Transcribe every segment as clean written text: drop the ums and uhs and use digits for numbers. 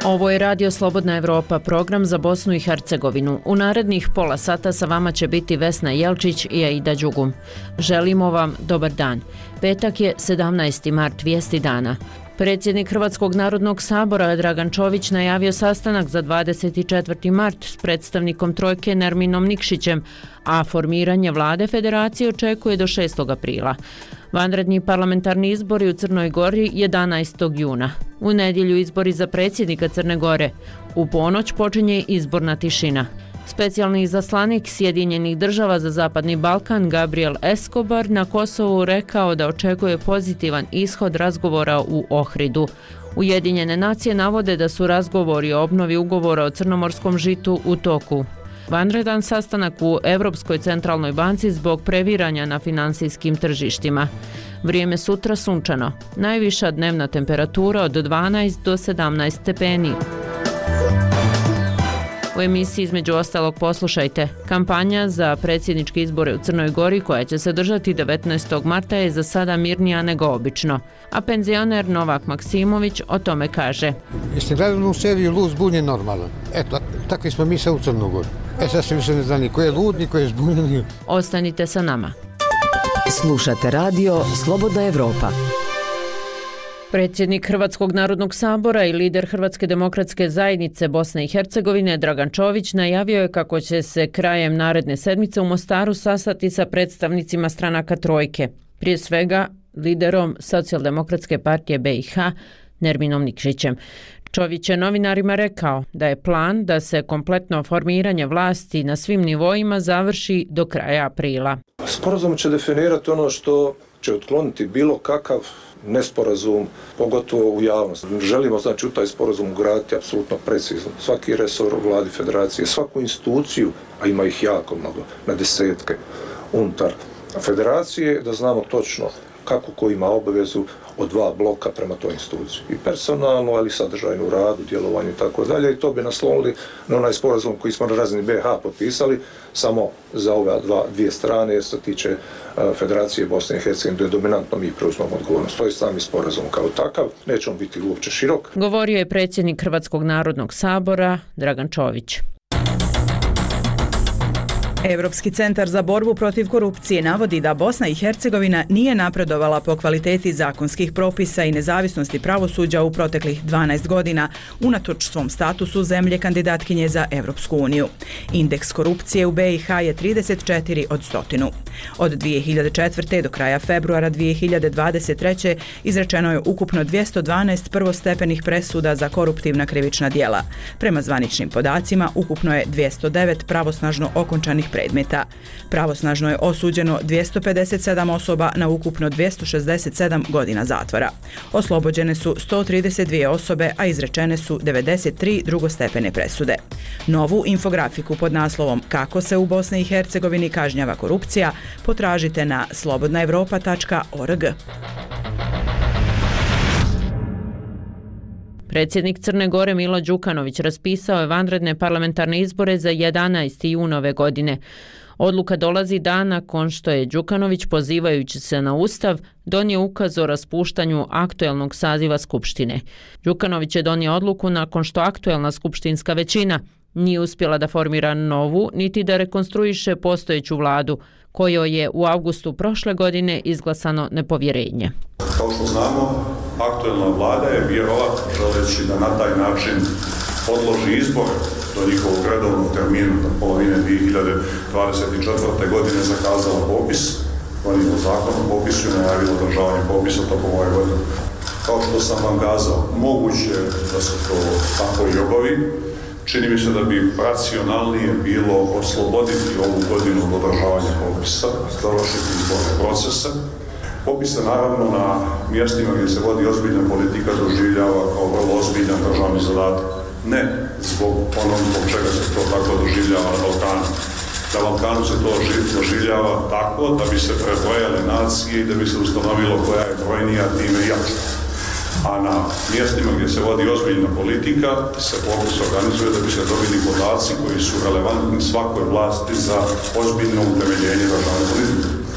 Ovo je Radio Slobodna Evropa, program za Bosnu i Hercegovinu. U narednih pola sata sa vama će biti Vesna Jelčić i Aida Đugum. Želimo vam dobar dan. Petak je 17. mart, vijesti dana. Predsjednik Hrvatskog narodnog sabora Dragan Čović najavio sastanak za 24. mart s predstavnikom trojke Nerminom Nikšićem, a formiranje vlade federacije očekuje do 6. aprila. Vanredni parlamentarni izbori u Crnoj Gori 11. juna. U nedjelju izbori za predsjednika Crne Gore. U ponoć počinje izborna tišina. Specijalni izaslanik Sjedinjenih država za Zapadni Balkan Gabriel Escobar na Kosovu rekao da očekuje pozitivan ishod razgovora u Ohridu. Ujedinjene nacije navode da su razgovori o obnovi ugovora o crnomorskom žitu u toku. Vanredan sastanak u Europskoj centralnoj banci zbog previranja na finansijskim tržištima. Vrijeme sutra sunčano. Najviša dnevna temperatura od 12 do 17 stepeni. U emisiji između ostalog poslušajte. Kampanja za predsjedničke izbore u Crnoj Gori koja će se držati 19. marta je za sada mirnija nego obično. A penzioner Novak Maksimović o tome kaže. Jeste gledali u seriju Lud, zbunjen, normalan. Eto, takvi smo mi sad u Crnu Goru. Sad se više ne zna ni ko je lud, ni ko je zbunjen. Ostanite sa nama. Slušate radio Slobodna Evropa. Predsjednik Hrvatskog narodnog sabora i lider Hrvatske demokratske zajednice Bosne i Hercegovine Dragan Čović najavio je kako će se krajem naredne sedmice u Mostaru sastati sa predstavnicima stranaka trojke. Prije svega liderom Socijaldemokratske partije BiH Nerminom Nikšićem. Čović je novinarima rekao da je plan da se kompletno formiranje vlasti na svim nivoima završi do kraja aprila. Sporazum će definirati ono što će otkloniti bilo kakav nesporazum, pogotovo u javnosti. Želimo znači u taj sporazum ugraditi apsolutno precizno svaki resor u vladi federacije, svaku instituciju, a ima ih jako mnogo, na desetke unutar federacije, da znamo točno kako ko ima obavezu od dva bloka prema toj instituciji. I personalno, ali i sadržajno u radu, djelovanju i tako dalje. I to bi naslonili na onaj sporazum koji smo na razini BiH potpisali samo za ove dvije strane, jer se tiče Federacije Bosne i Hercegovine, da je dominantno mi preuzmemo odgovornost. To je sami sporazum kao takav, neće on biti uopće širok. Govorio je predsjednik Hrvatskog narodnog sabora Dragan Čović. Europski centar za borbu protiv korupcije navodi da Bosna i Hercegovina nije napredovala po kvaliteti zakonskih propisa i nezavisnosti pravosuđa u proteklih 12 godina, unatoč svom statusu zemlje kandidatkinje za Europsku uniju. Indeks korupcije u BiH je 34 od 100. Od 2004. do kraja februara 2023. izrečeno je ukupno 212 prvostepenih presuda za koruptivna krivična djela. Prema zvaničnim podacima, ukupno je 209 pravosnažno okončanih predmeta. Pravosnažno je osuđeno 257 osoba na ukupno 267 godina zatvora. Oslobođene su 132 osobe, a izrečene su 93 drugostepene presude. Novu infografiku pod naslovom Kako se u Bosni i Hercegovini kažnjava korupcija potražite na slobodnaevropa.org. Predsjednik Crne Gore Milo Đukanović raspisao je vanredne parlamentarne izbore za 11. jun ove godine. Odluka dolazi dan nakon što je Đukanović, pozivajući se na Ustav, donio ukaz o raspuštanju aktuelnog saziva Skupštine. Đukanović je donio odluku nakon što aktuelna skupštinska većina nije uspjela da formira novu, niti da rekonstruiše postojeću vladu, kojoj je u avgustu prošle godine izglasano nepovjerenje. Kao što znamo, aktuelna vlada je vjerovatno želeći da na taj način odloži izbor do njihovog redovnog termina do polovine 2024. godine zakazala popis, donijelo zakon o popisu i najavilo održavanje popisa tokom ove godine. Kao što sam vam kazao, moguće da se to tako i obavi. Čini mi se da bi racionalnije bilo osloboditi ovu godinu od održavanja popisa, završiti izborne procese. Popis se naravno na mjestima gdje se vodi ozbiljna politika doživljava kao vrlo ozbiljan državni zadatak. Ne zbog onog zbog čega se to tako doživljava na Balkanu. Na Balkanu se to doživljava tako da bi se prebrojale nacije i da bi se ustanovilo koja je brojnija, time jača. A na mjestima gdje se vodi ozbiljna politika se popis organizuje da bi se dobili podaci koji su relevantni svakoj vlasti za ozbiljno utemeljenje državne politike.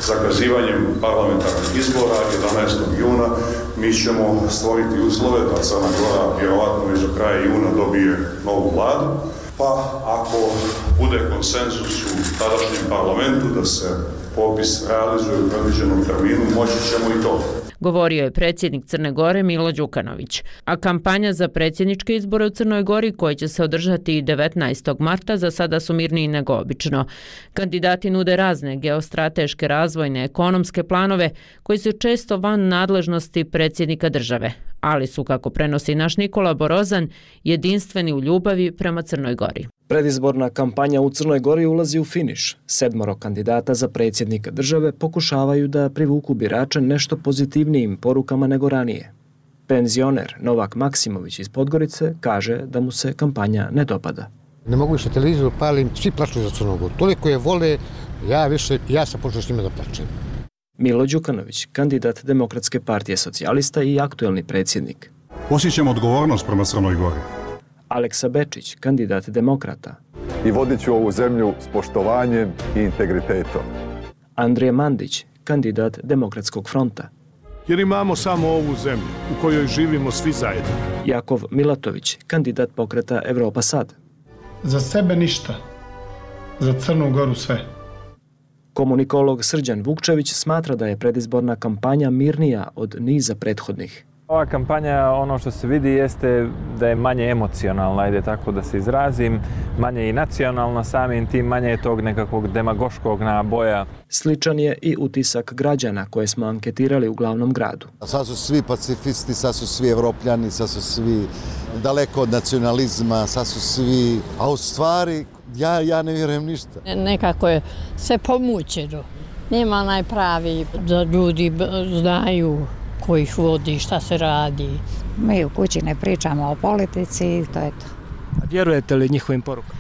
zakazivanjem parlamentarnih izbora 11. juna mi ćemo stvoriti uslove da Crna Gora vjerovatno već do kraja juna dobije novu vladu, pa ako bude konsenzus u tadašnjem parlamentu da se popis realizuje u predviđenom terminu, moći ćemo i to. Govorio je predsjednik Crne Gore Milo Đukanović, a kampanja za predsjedničke izbore u Crnoj Gori koji će se održati 19. marta za sada su mirniji nego obično. Kandidati nude razne geostrateške, razvojne, ekonomske planove koji su često van nadležnosti predsjednika države, ali su, kako prenosi naš Nikola Borozan, jedinstveni u ljubavi prema Crnoj Gori. Predizborna kampanja u Crnoj Gori ulazi u finiš. 7 kandidata za predsjednika države pokušavaju da privuku birače nešto pozitivnijim porukama nego ranije. Penzioner Novak Maksimović iz Podgorice kaže da mu se kampanja ne dopada. Ne mogu više televizor palim, svi plaču za Crnu Goru. Toliko je vole, ja sam počeo s njima da plačem. Milo Đukanović, kandidat Demokratske partije socijalista i aktuelni predsjednik. Osjećam odgovornost prema Crnoj Gori. Aleksa Bečić, kandidat Demokrata. I vodit ću ovu zemlju s poštovanjem i integritetom. Andrija Mandić, kandidat Demokratskog fronta. Jer imamo samo ovu zemlju u kojoj živimo svi zajedno. Jakov Milatović, kandidat pokreta Evropa Sad. Za sebe ništa, za Crnu Goru sve. Komunikolog Srđan Vukčević smatra da je predizborna kampanja mirnija od niza prethodnih. Ova kampanja, ono što se vidi, jeste da je manje emocionalna, ajde tako da se izrazim, manje i nacionalna, samim tim manje je tog nekakvog demagoškog naboja. Sličan je i utisak građana koje smo anketirali u glavnom gradu. Sad su svi pacifisti, sad su svi evropljani, sad su svi daleko od nacionalizma, sad su svi, a u stvari ja ne vjerujem ništa. Nekako je sve pomućeno. Nema najpravi da ljudi znaju ko ih vodi, šta se radi. Mi u kući ne pričamo o politici i to je to. A vjerujete li njihovim porukama?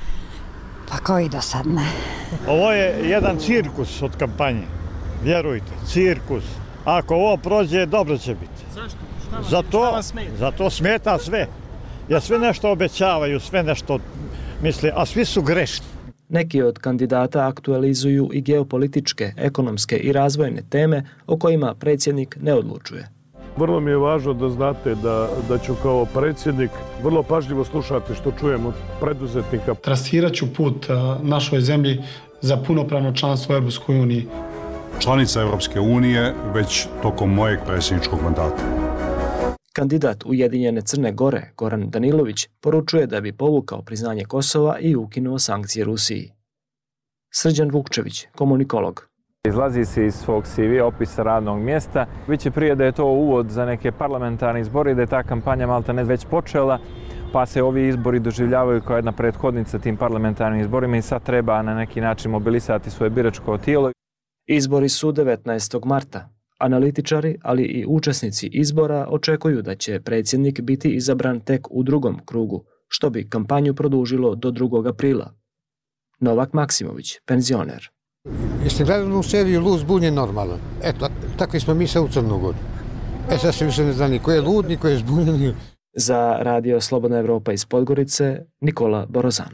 Pa koji do sad ne. Ovo je jedan cirkus od kampanje. Vjerujte, cirkus. Ako ovo prođe, dobro će biti. Zašto? Šta vam smeta? Zato smeta sve. Jer sve nešto obećavaju, sve nešto misle, a svi su grešni. Neki od kandidata aktualizuju i geopolitičke, ekonomske i razvojne teme o kojima predsjednik ne odlučuje. Vrlo mi je važno da znate da ću kao predsjednik vrlo pažljivo slušati što čujem od preduzetnika. Trasirat ću put našoj zemlji za punopravno članstvo u Europskoj uniji. Članica Europske unije već tokom mojeg predsjedničkog mandata. Kandidat Ujedinjene Crne Gore, Goran Danilović, poručuje da bi povukao priznanje Kosova i ukinuo sankcije Rusiji. Srđan Vukčević, komunikolog. Izlazi se iz svog CV opisa radnog mjesta. Biće prije da je to uvod za neke parlamentarne izbore i da je ta kampanja maltene već počela, pa se ovi izbori doživljavaju kao jedna prethodnica tim parlamentarnim izborima i sad treba na neki način mobilisati svoje biračko tijelo. Izbori su 19. marta. Analitičari, ali i učesnici izbora očekuju da će predsjednik biti izabran tek u drugom krugu, što bi kampanju produžilo do 2. aprila. Novak Maksimović, penzioner. Jeste gledali u seriju Lud, zbunjen, normalan. Eto, takvi smo mi sad u Crnu Goru. Sad se više ne zna ni ko je lud, ni ko je zbunjen. Za Radio Slobodna Evropa iz Podgorice, Nikola Borozan.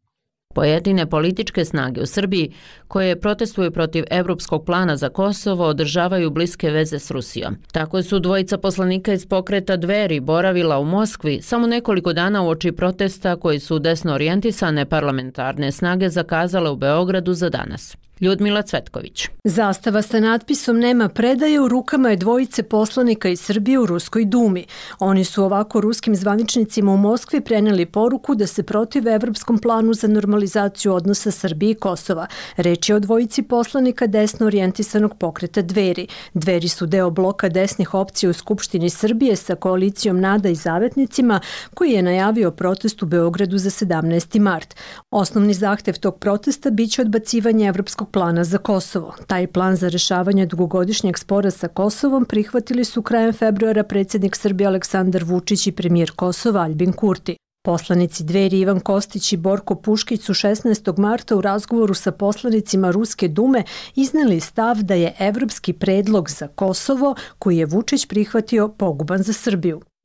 Pojedine političke snage u Srbiji koje protestuju protiv Evropskog plana za Kosovo održavaju bliske veze s Rusijom. Tako su dvojica poslanika iz pokreta Dveri boravila u Moskvi samo nekoliko dana uoči protesta koji su desno orijentisane parlamentarne snage zakazale u Beogradu za danas. Ljudmila Cvetković. Zastava sa natpisom "Nema predaje" u rukama je dvojice poslanika iz Srbije u Ruskoj dumi. Oni su ovako ruskim zvaničnicima u Moskvi preneli poruku da se protive Evropskom planu za normalizaciju odnosa Srbije i Kosova. Reč je o dvojici poslanika desno orijentisanog pokreta Dveri. Dveri su deo bloka desnih opcija u Skupštini Srbije sa koalicijom Nada i Zavetnicima, koji je najavio protest u Beogradu za 17. mart. Osnovni zahtev tog protesta biće odbacivanje Evropskog plana za Kosovo. Taj plan za rešavanje dugogodišnjeg spora sa Kosovom prihvatili su krajem februara predsjednik Srbije Aleksandar Vučić i premijer Kosova Aljbin Kurti. Poslanici Dveri Ivan Kostić i Borko Puškić su 16. marta u razgovoru sa poslanicima Ruske dume izneli stav da je evropski predlog za Kosovo, koji je Vučić prihvatio, poguban za Srbiju.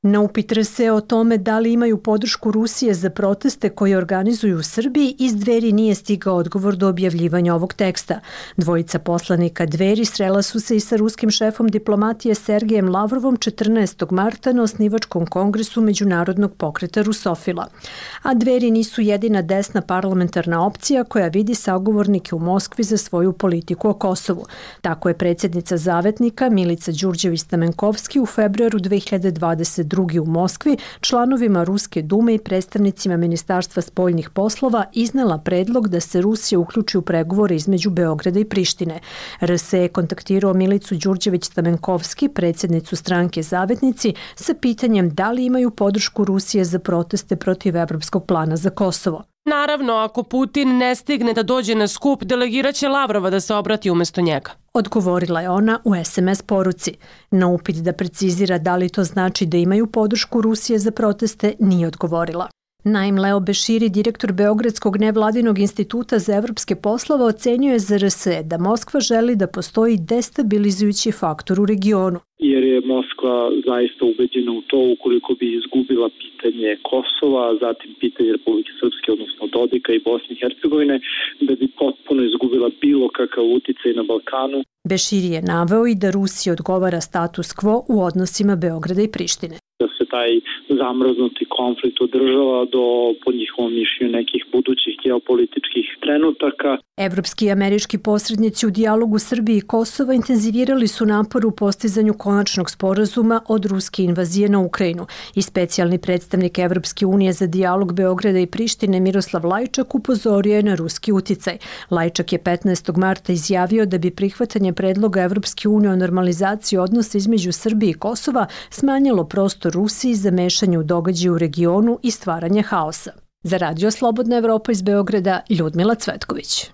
Na upit RSE o tome da li imaju podršku Rusije za proteste koje organizuju u Srbiji, iz Dveri nije stigao odgovor do objavljivanja ovog teksta. Dvojica poslanika Dveri srela su se i sa ruskim šefom diplomatije Sergejem Lavrovom 14. marta na osnivačkom kongresu Međunarodnog pokreta rusofila. A Dveri nisu jedina desna parlamentarna opcija koja vidi sagovornike u Moskvi za svoju politiku o Kosovu. Tako je predsjednica Zavetnika Milica Đurđević-Stamenkovski u februaru 2022. u Moskvi članovima Ruske dume i predstavnicima Ministarstva spoljnih poslova iznela predlog da se Rusija uključi u pregovore između Beograda i Prištine. RSE je kontaktirao Milicu Đurđević-Stamenkovski, predsjednicu stranke Zavetnici, sa pitanjem da li imaju podršku Rusije za proteste protiv Evropskog plana za Kosovo. Naravno, ako Putin ne stigne da dođe na skup, delegiraće Lavrova da se obrati umjesto njega. Odgovorila je ona u SMS poruci. Na upit da precizira da li to znači da imaju podršku Rusije za proteste, nije odgovorila. Naim Leo Beširi, direktor Beogradskog nevladinog instituta za evropske poslove, ocenjuje za RSE da Moskva želi da postoji destabilizujući faktor u regionu. Jer je Moskva zaista ubeđena u to ukoliko bi izgubila pitanje Kosova, zatim pitanje Republike Srpske, odnosno Dodika i Bosne i Hercegovine, da bi potpuno izgubila bilo kakav uticaj na Balkanu. Beširi je naveo i da Rusiji odgovara status quo u odnosima Beograda i Prištine. Da se taj zamrznuti konflikt održava do, po njihovom mišljenju, nekih budućih geopolitičkih trenutaka. Evropski i američki posrednici u dijalogu Srbije i Kosova intenzivirali su napor u postizanju konačnog sporazuma od ruske invazije na Ukrajinu. I specijalni predstavnik Evropske unije za dijalog Beograda i Prištine Miroslav Lajčak upozorio je na ruski uticaj. Lajčak je 15. marta izjavio da bi prihvatanje predloga Evropske unije o normalizaciji odnosa između Srbije i Kosova smanjilo prostor Rusiji za mešanje u događaje u regionu i stvaranje haosa. Za Radio Slobodna Evropa iz Beograda, Ljudmila Cvetković.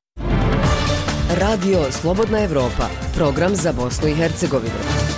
Radio Slobodna Evropa, program za Bosnu i Hercegovinu.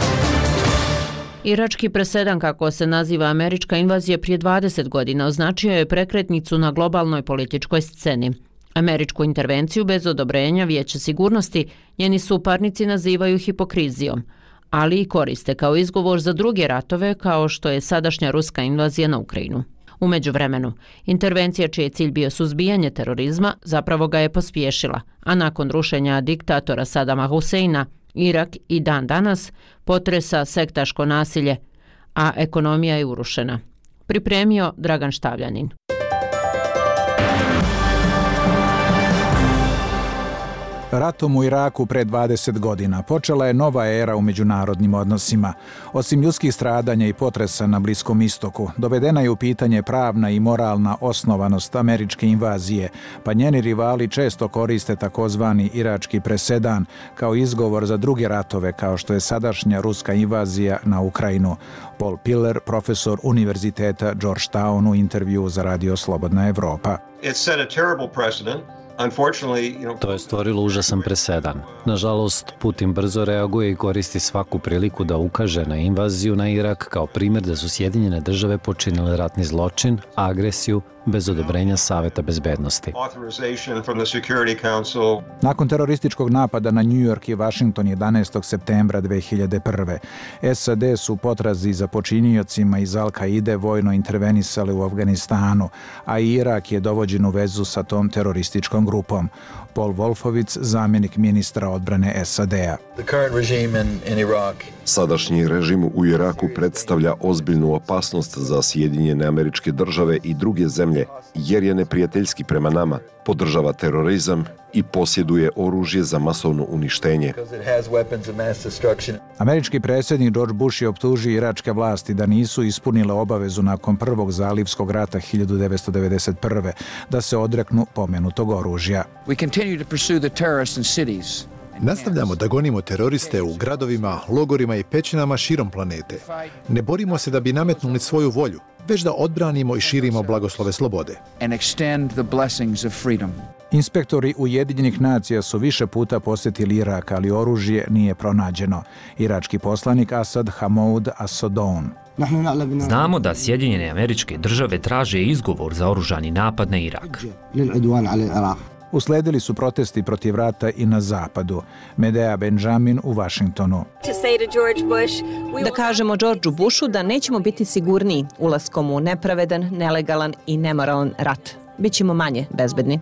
Irački presedan, kako se naziva američka invazija prije 20 godina, označio je prekretnicu na globalnoj političkoj sceni. Američku intervenciju bez odobrenja Vijeća sigurnosti njeni suparnici nazivaju hipokrizijom, ali i koriste kao izgovor za druge ratove kao što je sadašnja ruska invazija na Ukrajinu. U međuvremenu, intervencija čiji je cilj bio suzbijanje terorizma zapravo ga je pospješila, a nakon rušenja diktatora Sadama Huseina, Irak i dan danas potresa sektaško nasilje, a ekonomija je urušena. Pripremio Dragan Štavljanin. Ratom u Iraku pre 20 godina počela je nova era u međunarodnim odnosima. Osim ljudskih stradanja i potresa na Bliskom istoku, dovedena je u pitanje pravna i moralna osnovanost američke invazije, pa njeni rivali često koriste takozvani irački presedan kao izgovor za druge ratove kao što je sadašnja ruska invazija na Ukrajinu. Paul Piller, profesor Univerziteta Georgetown, u intervju za Radio Slobodna Evropa. It set a terrible precedent. To je stvorilo užasan presedan. Nažalost, Putin brzo reaguje i koristi svaku priliku da ukaže na invaziju na Irak kao primjer da su Sjedinjene države počinile ratni zločin, agresiju, bez odobrenja Saveta bezbednosti. Nakon terorističkog napada na New York i Washington 11. septembra 2001. SAD su potrazi za počiniocima iz Al-Kaide vojno intervenisali u Afganistanu, a Irak je dovođen u vezu sa tom terorističkom grupom. Paul Wolfowitz, zamjenik ministra odbrane SAD-a. Sadašnji režim u Iraku predstavlja ozbiljnu opasnost za Sjedinjene Američke Države i druge zemlje, jer je neprijateljski prema nama, podržava terorizam i posjeduje oružje za masovno uništenje. Američki predsjednik George Bush je optužio iračke vlasti da nisu ispunile obavezu nakon prvog zalivskog rata 1991. da se odreknu pomenutog oružja. Nastavljamo da gonimo teroriste u gradovima, logorima i pećinama širom planete. Ne borimo se da bi nametnuli svoju volju, već da odbranimo i širimo blagoslove slobode. Inspektori Ujedinjenih nacija su više puta posjetili Irak, ali oružje nije pronađeno. Irački poslanik Asad Hamoud Assadoun. Znamo da Sjedinjene Američke Države traže izgovor za oružani napad na Irak. Usledili su protesti protiv rata i na zapadu. Medea Benjamin u Vašingtonu. Da kažemo Georgeu Bushu da nećemo biti sigurniji ulaskom u nepravedan, nelegalan i nemoralan rat. Bićemo manje bezbedni.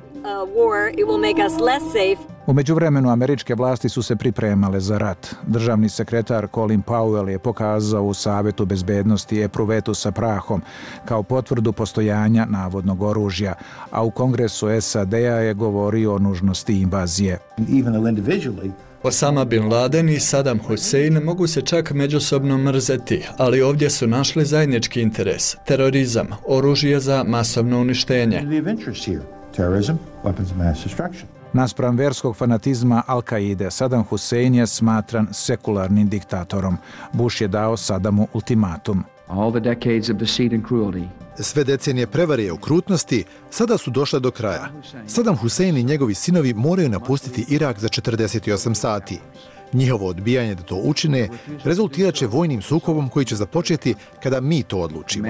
U međuvremenu američke vlasti su se pripremale za rat. Državni sekretar Colin Powell je pokazao u Savetu bezbednosti epruvetu sa prahom kao potvrdu postojanja navodnog oružja, a u Kongresu SAD-a je govorio o nužnosti invazije. Osama bin Laden i Saddam Hussein mogu se čak međusobno mrzeti, ali ovdje su našli zajednički interes, terorizam, oružje za masovno uništenje. Naspram verskog fanatizma Al-Kaide, Saddam Hussein je smatran sekularnim diktatorom. Bush je dao Saddamu ultimatum. Sve decenije prevare i okrutnosti sada su došle do kraja. Saddam Hussein i njegovi sinovi moraju napustiti Irak za 48 sati. Njihovo odbijanje da to učine rezultirat će vojnim sukobom koji će započeti kada mi to odlučimo.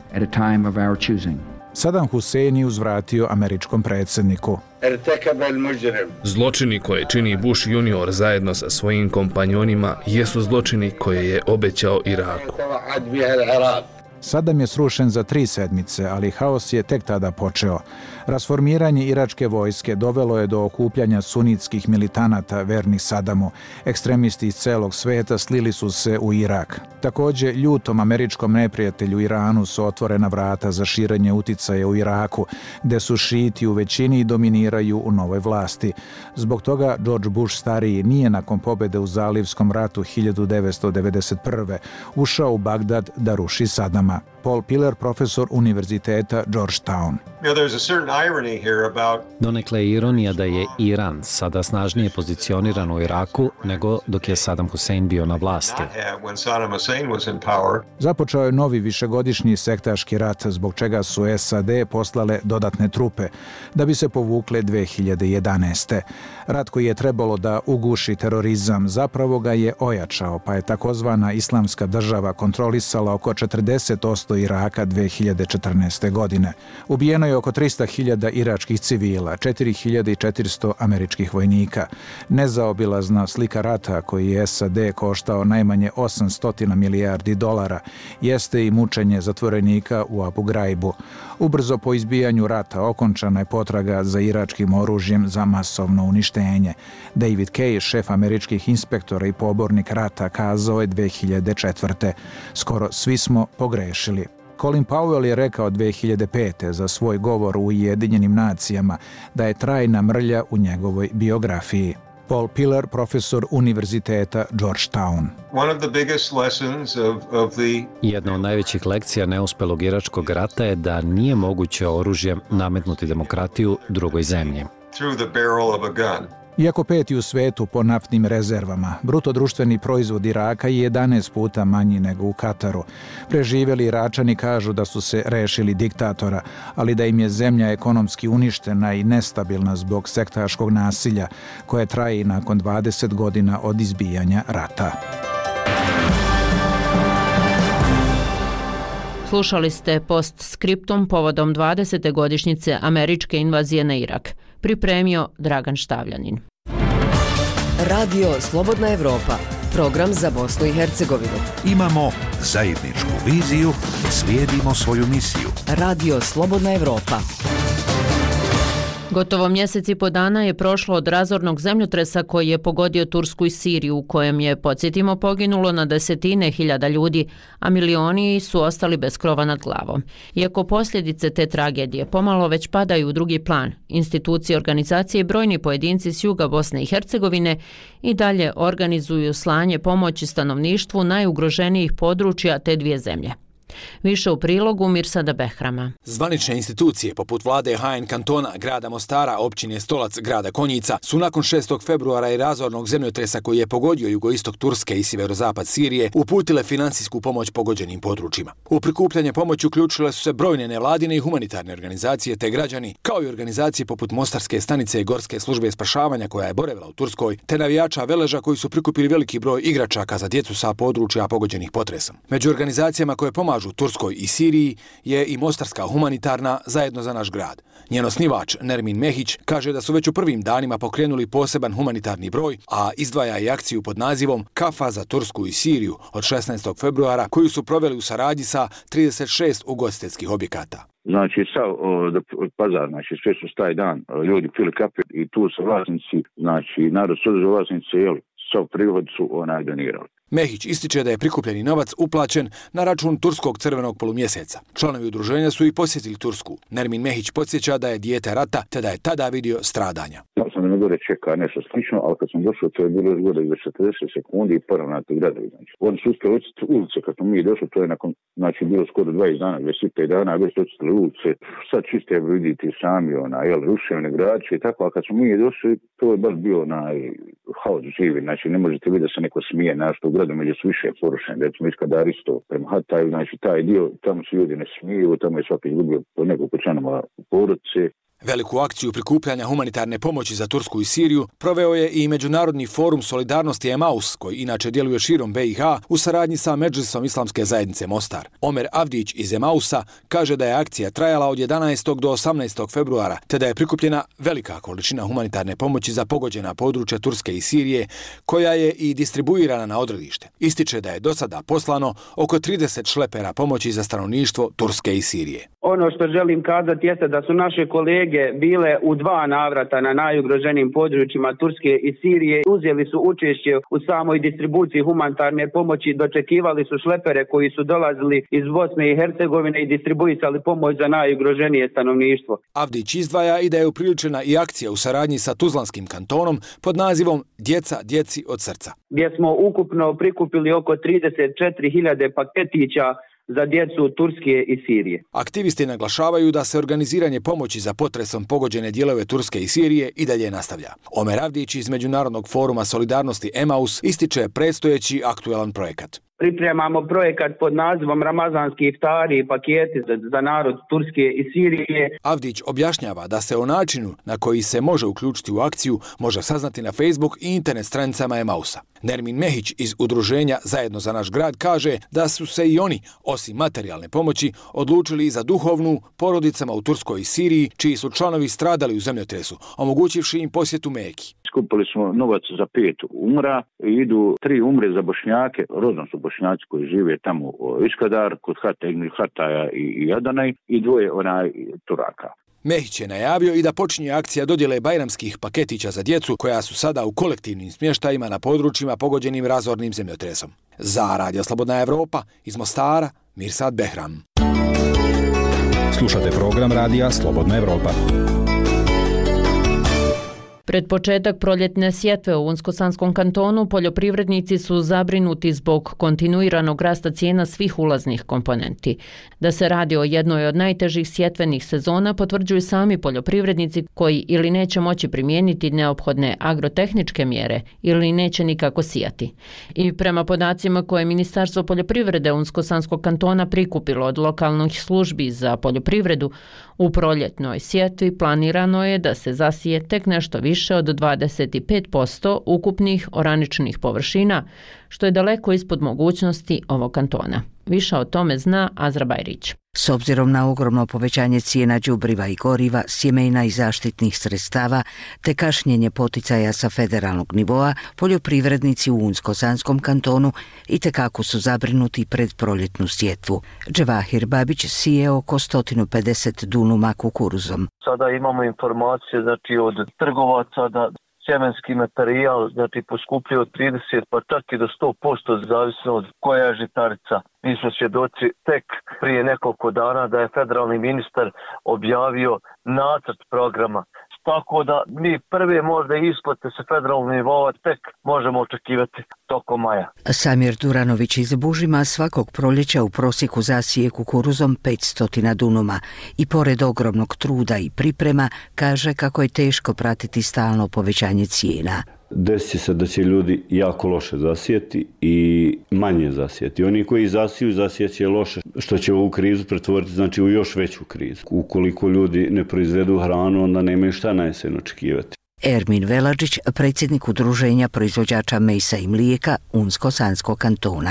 Saddam Hussein je uzvratio američkom predsjedniku. Zločini koje čini Bush junior zajedno sa svojim kompanjonima jesu zločini koje je obećao Iraku. Saddam je srušen za 3 sedmice, ali haos je tek tada počeo. Rasformiranje iračke vojske dovelo je do okupljanja sunitskih militanata vernih Saddamu. Ekstremisti iz celog sveta slili su se u Irak. Također, ljutom američkom neprijatelju Iranu su otvorena vrata za širenje uticaja u Iraku, gde su šiti u većini i dominiraju u novoj vlasti. Zbog toga George Bush stariji nije nakon pobjede u Zalivskom ratu 1991. ušao u Bagdad da ruši Saddama. Paul Pillar, profesor Univerziteta Georgetown. Donekle je ironija da je Iran sada snažnije pozicioniran u Iraku nego dok je Saddam Hussein bio na vlasti. Započeo je novi višegodišnji sektaški rat, zbog čega su SAD poslale dodatne trupe da bi se povukle 2011. Rat koji je trebalo da uguši terorizam zapravo ga je ojačao, pa je takozvana Islamska država kontrolisala oko 40% Iraka 2014. godine. Ubijeno je oko 300.000 iračkih civila, 4.400 američkih vojnika. Nezaobilazna slika rata koji je SAD koštao najmanje 800 milijardi dolara jeste i mučenje zatvorenika u Abu Ghraib-u. Ubrzo po izbijanju rata okončana je potraga za iračkim oružjem za masovno uništenje. David Kay, šef američkih inspektora i pobornik rata, kazao je 2004. Skoro svi smo pogrešili. Colin Powell je rekao 2005. za svoj govor u Ujedinjenim nacijama da je trajna mrlja u njegovoj biografiji. Paul Pillar, profesor Univerziteta Georgetown. Jedna od najvećih lekcija neuspelog iračkog rata je da nije moguće oružjem nametnuti demokratiju drugoj zemlji. Iako 5. u svetu po naftnim rezervama, bruto društveni proizvod Iraka je 11 puta manji nego u Kataru. Preživjeli Iračani kažu da su se rešili diktatora, ali da im je zemlja ekonomski uništena i nestabilna zbog sektaškog nasilja, koje traje i nakon 20 godina od izbijanja rata. Slušali ste postskriptum povodom 20. godišnjice američke invazije na Irak. Pripremio Dragan Štavljanin. Radio Slobodna Evropa, program za Bosnu i Hercegovinu. Imamo zajedničku viziju, slijedimo svoju misiju. Radio Slobodna Evropa. Gotovo mjesec i po dana je prošlo od razornog zemljotresa koji je pogodio Tursku i Siriju, u kojem je, podsjetimo, poginulo na desetine hiljada ljudi, a milioni su ostali bez krova nad glavom. Iako posljedice te tragedije pomalo već padaju u drugi plan, institucije, organizacije i brojni pojedinci s juga Bosne i Hercegovine i dalje organizuju slanje pomoći stanovništvu najugroženijih područja te dvije zemlje. Više u prilogu Mirsada Behrama. Zvanične institucije poput vlade HN kantona, grada Mostara, općine Stolac, grada Konjica su nakon 6. februara i razornog zemljotresa koji je pogodio jugoistok Turske i sjeverozapad Sirije uputile finansijsku pomoć pogođenim područjima. U prikupljanje pomoći uključile su se brojne nevladine i humanitarne organizacije te građani, kao i organizacije poput Mostarske stanice i Gorske službe spašavanja koja je boravila u Turskoj, te navijača Veleža koji su prikupili veliki broj igračaka za djecu sa područja pogođenih potresom. Među organizacijama koje pomažu kažu Turskoj i Siriji, je i Mostarska humanitarna Zajedno za naš grad. Njen osnivač Nermin Mehić kaže da su već u prvim danima pokrenuli poseban humanitarni broj, a izdvaja i akciju pod nazivom Kafa za Tursku i Siriju od 16. februara, koju su proveli u saradnji sa 36 ugostiteljskih objekata. Znači, od pazar, znači, sve su taj dan ljudi pili kafe i tu su vlasnici, znači, narod su vlasnici, sav prihod su donirali. Mehić ističe da je prikupljeni novac uplaćen na račun Turskog crvenog polumjeseca. Članovi udruženja su i posjetili Tursku. Nermin Mehić podsjeća da je dijete rata, te da je tada vidio stradanja. Ja sam na gore čeka nešto slično, ali kad sam došao, to je bilo izgleda za 40 sekundi i poravnati gradovi. Znači, oni su uspjeli očistiti ulice, kad smo mi došli, to je nakon, znači, bilo skoro 20 dana, 25 dana, već očistili ulice. Sad čiste vidite sami, ruševne građe i tako, a kad smo mi došli, to je baš bio haos živi, znači ne možete vidjeti da se neko smije nešto u gradu, među su više porušeni, recimo Iskandar isto prema Hataju, znači taj dio, tamo se ljudi ne smiju, tamo je svaki izgubio po nekoliko članova porodice. Veliku akciju prikupljanja humanitarne pomoći za Tursku i Siriju proveo je i Međunarodni forum solidarnosti Emaus, koji inače djeluje širom BiH u saradnji sa Medžlisom Islamske zajednice Mostar. Omer Avdić iz Emausa kaže da je akcija trajala od 11. do 18. februara, te da je prikupljena velika količina humanitarne pomoći za pogođena područja Turske i Sirije, koja je i distribuirana na odredište. Ističe da je do sada poslano oko 30 šlepera pomoći za stanovništvo Turske i Sirije. Ono što želim kazati jeste da su naše kolege bile u 2 navrata na najugroženijim područjima Turske i Sirije. Uzeli su učešće u samoj distribuciji humanitarne pomoći, dočekivali su šlepere koji su dolazili iz Bosne i Hercegovine i distribuisali pomoć za najugroženije stanovništvo. Avdić izdvaja i da je upriličena i akcija u saradnji sa Tuzlanskim kantonom pod nazivom Djeca djeci od srca, gdje smo ukupno prikupili oko 34.000 paketića za djecu Turske i Sirije. Aktivisti naglašavaju da se organiziranje pomoći za potresom pogođene dijelove Turske i Sirije i dalje nastavlja. Omer Avdić iz Međunarodnog foruma solidarnosti Emaus ističe predstojeći aktualan projekat. Pripremamo projekat pod nazivom Ramazanski iftari i paketi za narod Turske i Sirije. Avdić objašnjava da se o načinu na koji se može uključiti u akciju može saznati na Facebook i internet stranicama Emausa. Nermin Mehić iz udruženja Zajedno za naš grad kaže da su se i oni, osim materijalne pomoći, odlučili i za duhovnu porodicama u Turskoj i Siriji, čiji su članovi stradali u zemljotresu, omogućivši im posjetu Meki. Skupili smo novac za 5 umra i idu 3 umre za Bošnjake, rodom su Bošnjaci koji žive tamo u Iskandar, kod Hataja i Jadanaj i 2 Turaka. Mehić je najavio i da počinje akcija dodjele bajramskih paketića za djecu koja su sada u kolektivnim smještajima na područjima pogođenim razornim zemljotresom. Za Radio Slobodna Evropa iz Mostara, Mirsad Behram. Slušate program Radija Slobodna Evropa. Pred početak proljetne sjetve u Unsko-Sanskom kantonu poljoprivrednici su zabrinuti zbog kontinuiranog rasta cijena svih ulaznih komponenti. Da se radi o jednoj od najtežih sjetvenih sezona potvrđuju sami poljoprivrednici koji ili neće moći primijeniti neophodne agrotehničke mjere ili neće nikako sijati. I prema podacima koje Ministarstvo poljoprivrede Unsko-Sanskog kantona prikupilo od lokalnih službi za poljoprivredu, u proljetnoj sjetvi planirano je da se zasije tek nešto više od 25% ukupnih oraničnih površina, što je daleko ispod mogućnosti ovog kantona. Više o tome zna Azra Bajrić. S obzirom na ogromno povećanje cijena đubriva i goriva, sjemena i zaštitnih sredstava, te kašnjenje poticaja sa federalnog nivoa, poljoprivrednici u Unsko-Sanskom kantonu itekako su zabrinuti pred proljetnu sjetvu. Dževahir Babić sije oko 150 dunuma kukuruzom. Sada imamo informacije od trgovaca da sjemenski materijal poskupljuje od 30 pa čak i do 100%, zavisno od koja je žitarica. Mi smo svjedoci tek prije nekoliko dana da je federalni ministar objavio nacrt programa. Tako da mi prve možda isplate sa federalnog nivoa tek možemo očekivati tokom maja. Samir Duranović iz Bužima svakog proljeća u prosjeku zasije kukuruzom 500 dunuma i pored ogromnog truda i priprema kaže kako je teško pratiti stalno povećanje cijena. Desi se da će ljudi jako loše zasijeti i manje zasijeti. Oni koji zasijeće loše, što će ovu krizu pretvoriti u još veću krizu. Ukoliko ljudi ne proizvedu hranu, onda nemaju šta na jesen očekivati. Ermin Veladžić, predsjednik udruženja proizvođača mesa i mlijeka Unsko-Sanskog kantona.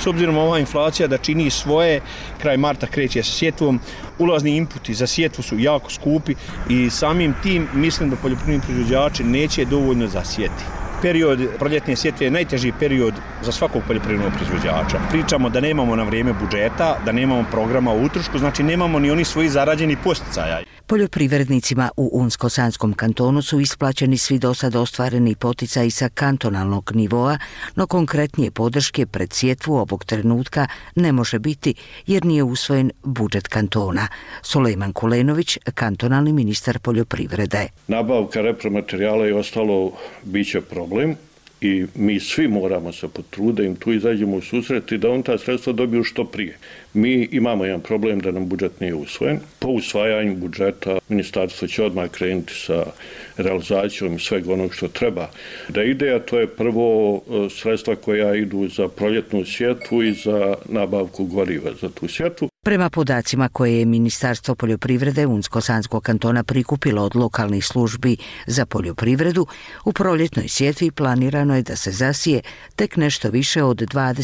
S obzirom ova inflacija da čini svoje, kraj marta kreće sa sjetvom, ulazni inputi za sjetvu su jako skupi i samim tim mislim da poljoprivredni proizvođači neće dovoljno zasijeti. Period proljetne sjetve je najteži period za svakog poljoprivrednog proizvođača. Pričamo da nemamo na vrijeme budžeta, da nemamo programa o utrošku, znači nemamo ni oni svoji zarađeni posticaja. Poljoprivrednicima u Unsko-Sanskom kantonu su isplaćeni svi dosad ostvareni poticaji sa kantonalnog nivoa, no konkretnije podrške pred sjetvu ovog trenutka ne može biti jer nije usvojen budžet kantona. Sulejman Kulenović, kantonalni ministar poljoprivrede. Nabavka repromaterijala i ostalo biće problem i mi svi moramo se potruditi da im tu izađemo u susret i da on ta sredstva dobiju što prije. Mi imamo jedan problem da nam budžet nije usvojen. Po usvajanju budžeta ministarstvo će odmah krenuti sa realizacijom svega onog što treba da ide, a to je prvo sredstva koja idu za proljetnu sjetvu i za nabavku goriva za tu sjetvu. Prema podacima koje je Ministarstvo poljoprivrede Unsko-Sanskog kantona prikupilo od lokalnih službi za poljoprivredu, u proljetnoj sjetvi planirano je da se zasije tek nešto više od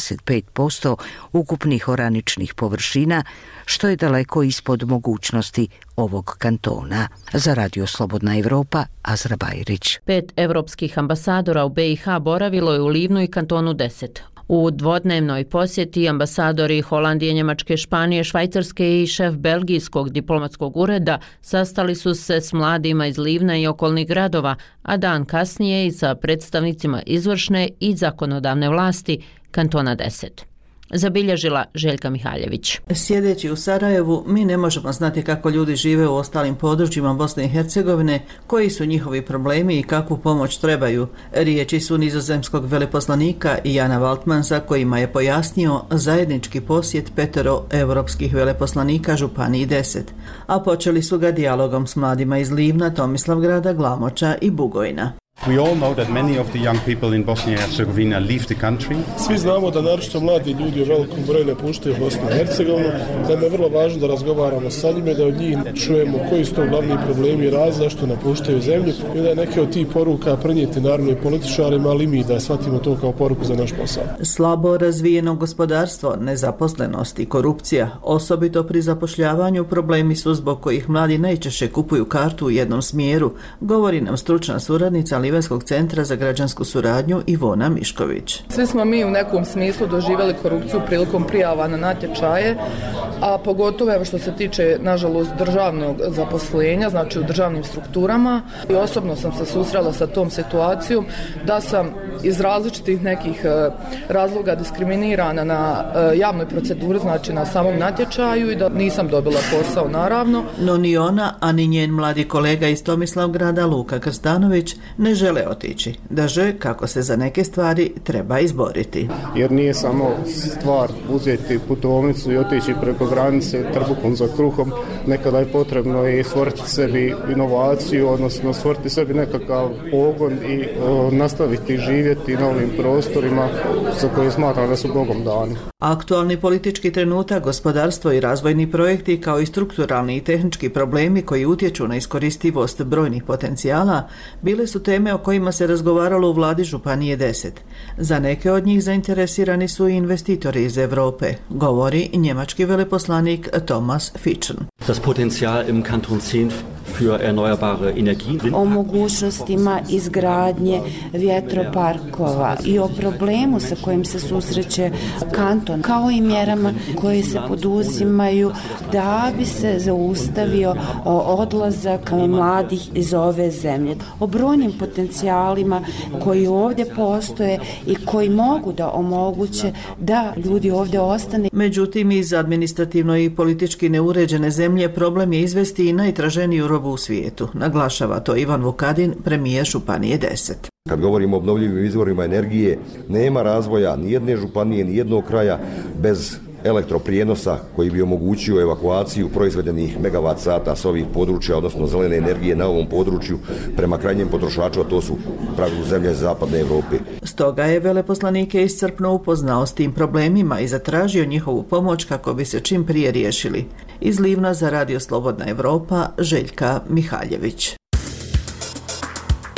25% ukupnih oraničnih površina, što je daleko ispod mogućnosti ovog kantona. Za Radio Slobodna Evropa, Azra Bajrić. 5 evropskih ambasadora u BiH boravilo je u Livnu i kantonu 10. U dvodnevnoj posjeti ambasadori Holandije, Njemačke, Španije, Švajcarske i šef Belgijskog diplomatskog ureda sastali su se s mladima iz Livna i okolnih gradova, a dan kasnije i sa predstavnicima izvršne i zakonodavne vlasti kantona 10. Zabilježila Željka Mihaljević. Sjedeći u Sarajevu, mi ne možemo znati kako ljudi žive u ostalim područjima Bosne i Hercegovine, koji su njihovi problemi i kakvu pomoć trebaju. Riječi su nizozemskog veleposlanika Jana Valtmansa, kojima je pojasnio zajednički posjet 5 evropskih veleposlanika Županiji 10. A počeli su ga dijalogom s mladima iz Livna, Tomislavgrada, Glamoča i Bugojna. We all know that many of the young people in Bosnia and Herzegovina leave the country. Svi znamo da naročito mladi ljudi u velikom broju napuštaju Bosnu i Hercegovinu, da je vrlo važno da razgovaramo sa njima, da od njih čujemo koji su to glavni problemi i razlozi zašto napuštaju zemlju i da je neke od tih poruka prenijeti naravno i političarima, ali mi da shvatimo to kao poruku za naš posao. Slabo razvijeno gospodarstvo, nezaposlenost i korupcija, osobito pri zapošljavanju, problemi su zbog kojih mladi najčešće kupuju kartu u jednom smjeru, govori nam stručna suradnica Livanskog centra za građansku suradnju Ivona Mišković. Svi smo mi u nekom smislu doživjeli korupciju prilikom prijava na natječaje, a pogotovo evo što se tiče nažalost državnog zaposlenja, znači u državnim strukturama. I osobno sam se susrela sa tom situacijom da sam iz različitih nekih razloga diskriminirana na javnoj proceduri, znači na samom natječaju i da nisam dobila posao naravno. No ni ona, a ni njen mladi kolega iz Tomislavgrada Luka Krstanović ne žele otići, daže kako se za neke stvari treba izboriti. Jer nije samo stvar uzeti putovnicu i otići preko granice trbuhom za kruhom, nekada je potrebno i stvoriti sebi inovaciju, odnosno stvoriti sebi nekakav pogon i nastaviti živjeti na ovim prostorima za koje smatram da su Bogom dani. Aktualni politički trenutak, gospodarstvo i razvojni projekti kao i strukturalni i tehnički problemi koji utječu na iskoristivost brojnih potencijala bile su teme o kojima se razgovaralo u vladi Županije 10. Za neke od njih zainteresirani su i investitori iz Europe, govori njemački veleposlanik Thomas Fitschen. Das Potenzial im Kanton 10 für erneuerbare Energien. O mogućnostima izgradnje vjetroparkova i o problemu sa kojim se susreće kanton, kao i mjerama koje se poduzimaju da bi se zaustavio odlazak mladih iz ove zemlje. O brojnim potencijalima koji ovdje postoje i koji mogu da omoguće da ljudi ovdje ostane. Međutim, iz administrativno i politički neuređene zemlje problem je izvesti i najtraženiju robu u svijetu. Naglašava to Ivan Vukadin, premijer Županije 10. Kad govorimo o obnovljivim izvorima energije, nema razvoja nijedne županije, nijednog kraja bez elektroprijenosa koji bi omogućio evakuaciju proizvedenih megavat sata s ovih područja, odnosno zelene energije na ovom području prema krajnjem potrošaču, a to su pravilu zemlje zapadne Evrope. Stoga je veleposlanike iscrpno upoznao s tim problemima i zatražio njihovu pomoć kako bi se čim prije riješili. Iz Livna za Radio Slobodna Evropa, Željka Mihaljević.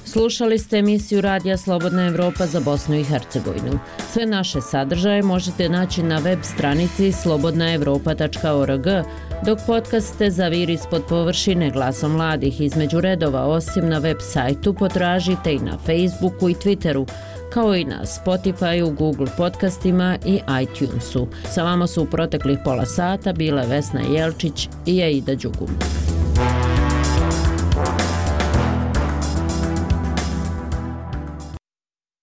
Slušali ste emisiju Radija Slobodna Evropa za Bosnu i Hercegovinu. Sve naše sadržaje možete naći na web stranici slobodnaevropa.org, dok podcaste Zavir ispod površine glasom mladih između redova osim na web sajtu potražite i na Facebooku i Twitteru, kao i na Spotifyu, Google podcastima i iTunesu. Sa vama su u proteklih pola sata bile Vesna Jelčić i Aida Đugum.